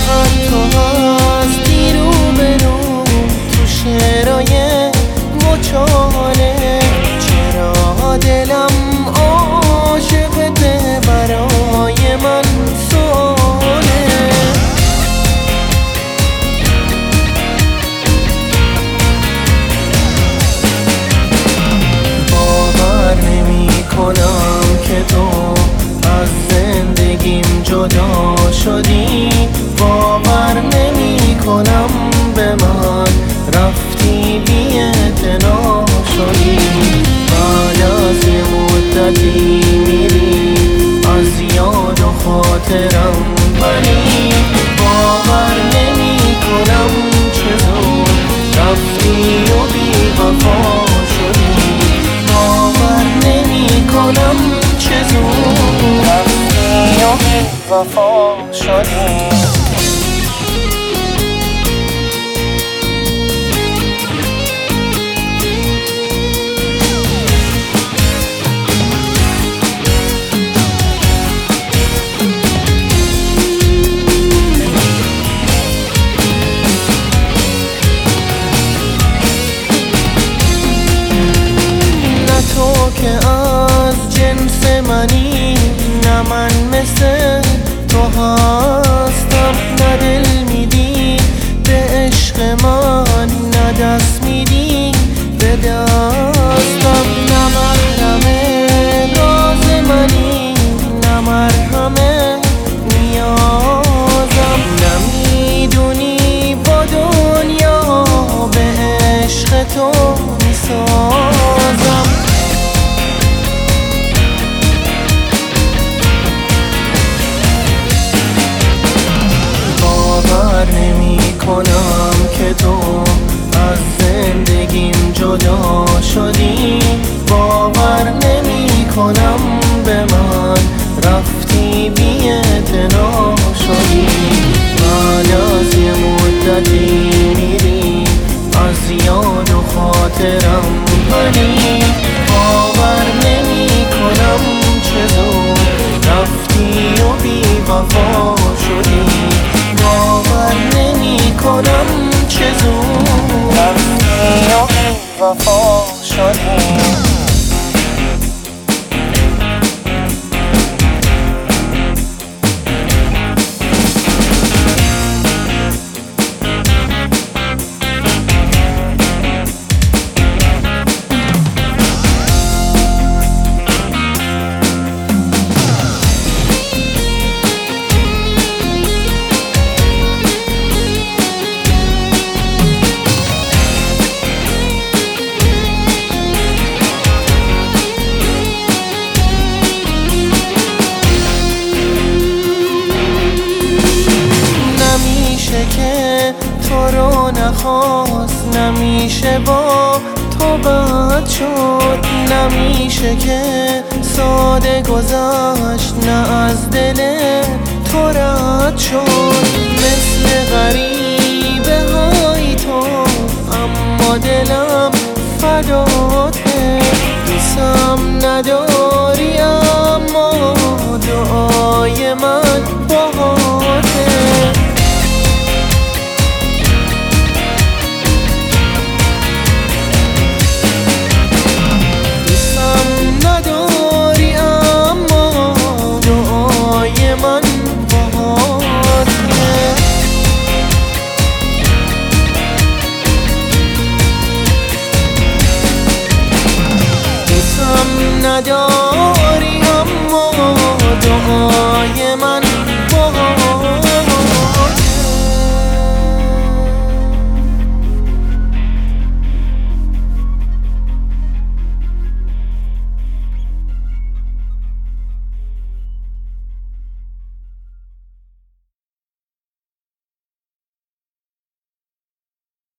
فقط تو هستی رو به رو تو شعرهای مچاله. چرا دلم عاشقته برای من سواله. باور نمی کنم که تو از زندگیم جدا شدی. باور نمی کنم به من رفتی بی اعتنا شدی. بعد از یه مدتی میری از یاد و خاطرم، ولی باور نمی کنم چه زود رفتی و بی وفا شدی. باور نمی کنم چه زود رفتی و بی وفا شدی. تو که از جنس منی، نه من مثل تو هستم. نه دل میدی به عشق من، نه دست میدی به دستم. نه محرم راز منی، نه مرهم نیازم. نمیدونی با دنیا به عشق تو میسازم. باور نمی کنم که تو از زندگیم جدا شدی. باور نمی کنم به من رفتی بی اعتنا شدی. بعد از یه مدتی میری از یاد و خاطرم، ولی باور نمی کنم چه زود رفتی و بی وفا شدی. باور نمی کنم چه زود رفتی و بی وفا شدی. که تو رو نخواست، نمیشه با تو بد شد. نمیشه که ساده گذشت، نه از دل تو رد شد. مثل غریبه های تو اما دلم فداته. دوستم نداری اما دعای من